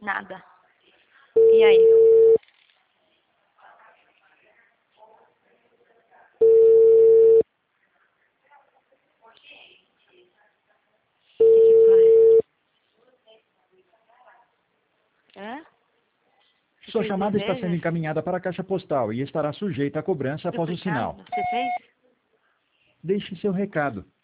Nada. E aí? Hã? Sua fez chamada está sendo desejos? encaminhada para a caixa postal e estará sujeita a cobrança após o Duplicado? sinal. Você fez? Deixe seu recado.